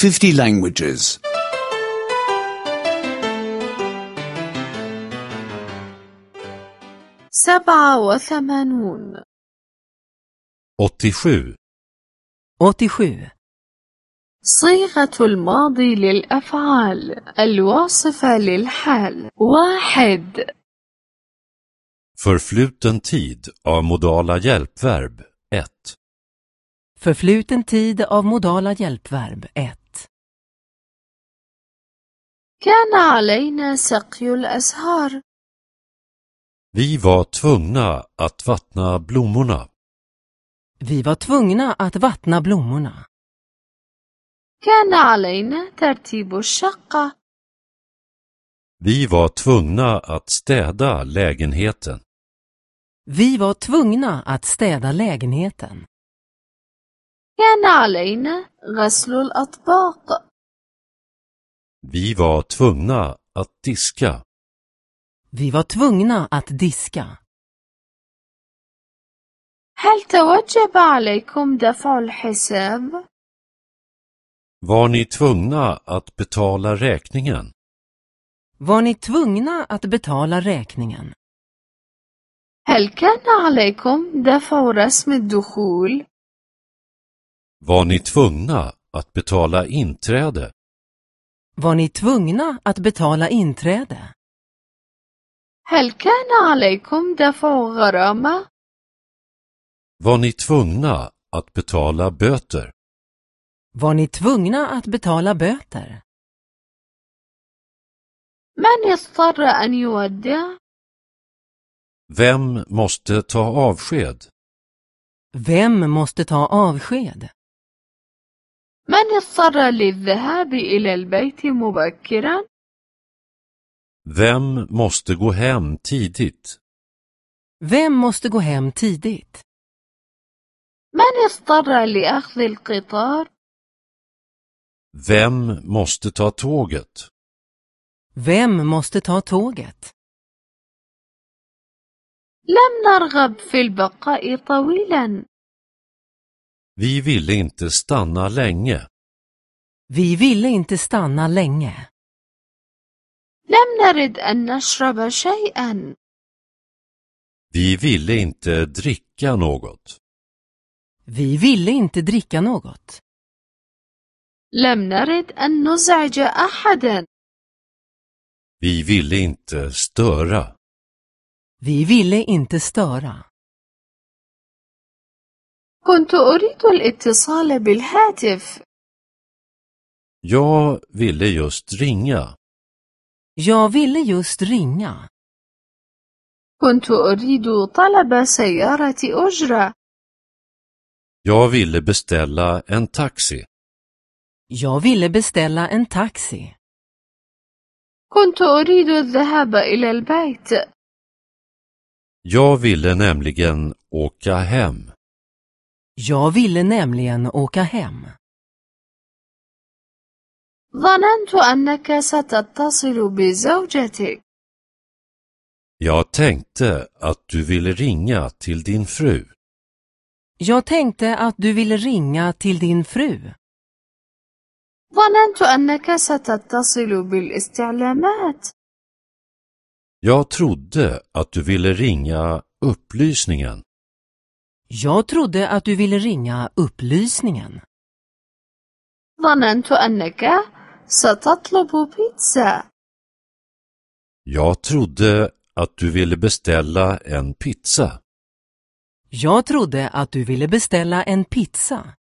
50 languages. 87 87. 87. صيغة الماضي للأفعال الواصفة للحال 1 Förfluten tid av modala hjälpverb 1. Förfluten tid av modala hjälpverb 1. كان علينا سقي الأزهار Vi var tvungna att vattna blommorna. Vi var tvungna att vattna blommorna. كان علينا ترتيب الشقة Vi var tvungna att städa lägenheten. Vi var tvungna att städa lägenheten. كان علينا غسل الأطباق Vi var tvungna att diska. Vi var tvungna att diska. هل توجب عليكم دفع الحساب؟ Var ni tvungna att betala räkningen? Var ni tvungna att betala räkningen? هل كان عليكم دفع رسم الدخول؟ Var ni tvungna att betala inträde? Var ni tvungna att betala inträde? هل كان عليكم دفع غرامة؟ Var ni tvungna att betala böter? Var ni tvungna att betala böter? من اضطر أن يودع؟ Vem måste ta avsked? Vem måste ta avsked? من اضطر للذهاب إلى البيت مبكرا؟ Vem måste gå hem tidigt? Vem måste gå hem tidigt? من اضطر لأخذ القطار؟ Vem måste ta tåget? Vem måste ta tåget? لم نرغب في البقاء طويلا Vi ville inte stanna länge. Vi ville inte stanna länge. لم نرد أن نشرب شيئا Vi ville inte dricka något. Vi ville inte dricka något. لم نرد أن نزعج أحدا Vi ville inte störa. Vi ville inte störa. كنت أريد الاتصال بالهاتف Jag ville just ringa. Jag ville just ringa. كنت أريد طلب سيارة أجرة Jag ville beställa en taxi. Jag ville beställa en taxi. كنت أريد الذهاب إلى البيت Jag ville nämligen åka hem. Jag ville nämligen åka hem. ظننت أنك ستتصل بزوجتك Jag tänkte att du ville ringa till din fru. Jag tänkte att du ville ringa till din fru. ظننت أنك ستتصل بالاستعلامات Jag trodde att du ville ringa upplysningen. Jag trodde att du ville ringa upplysningen. ظننت أنك ستطلب بيتزا Jag trodde att du ville beställa en pizza. Jag trodde att du ville beställa en pizza.